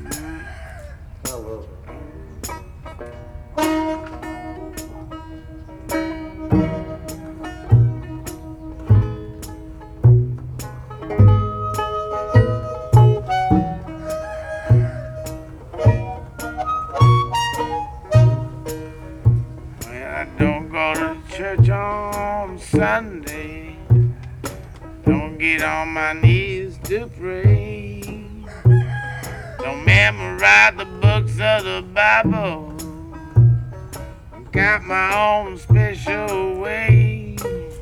I don't go to church on Sunday. Don't get on my knees to pray. Don't memorize the books of the Bible. Got my own special way.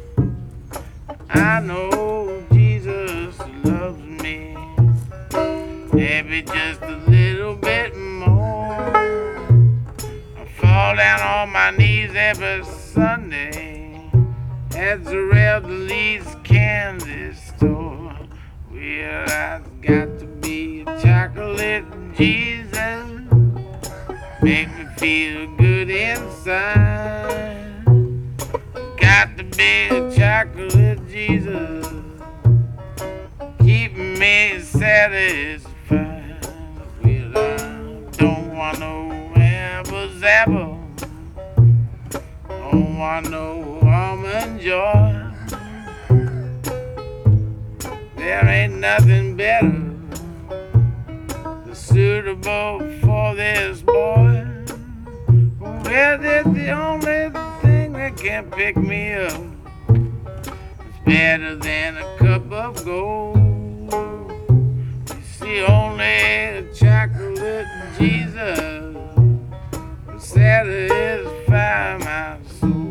I know Jesus loves me. Maybe just a little bit more. I fall down on my knees every Sunday at the Lee's candy store. Well, I've got to be a chocolate Jesus. Make me feel good inside. Got to be a chocolate Jesus. Keep me satisfied. Well, I don't want no apple zapple. Don't want no almond joy. There ain't nothing better suitable for this boy. Well, it's the only thing that can pick me up. It's better than a cup of gold. It's the only chocolate Jesus will satisfy my soul.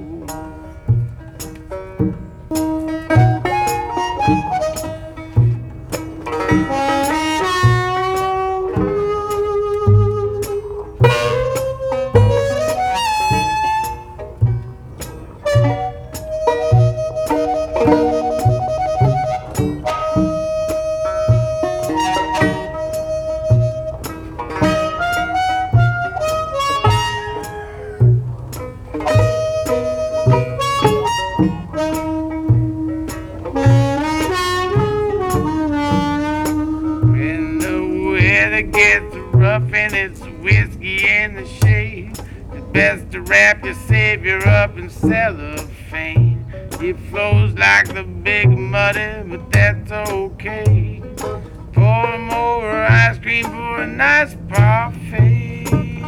It gets rough and it's whiskey in the shade. It's best to wrap your savior up in cellophane. It flows like the big muddy, but that's okay. Pour him over ice cream for a nice parfait.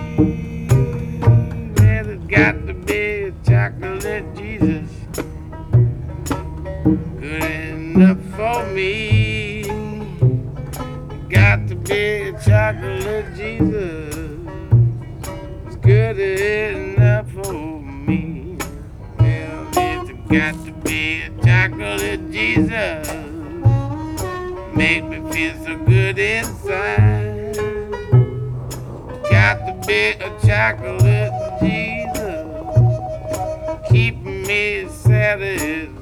Well, it's got to be a chocolate Jesus, good enough for me. Got to be a chocolate Jesus, it's good enough for me. Well, it's got to be a chocolate Jesus, make me feel so good inside. Got to be a chocolate Jesus, keep me satisfied.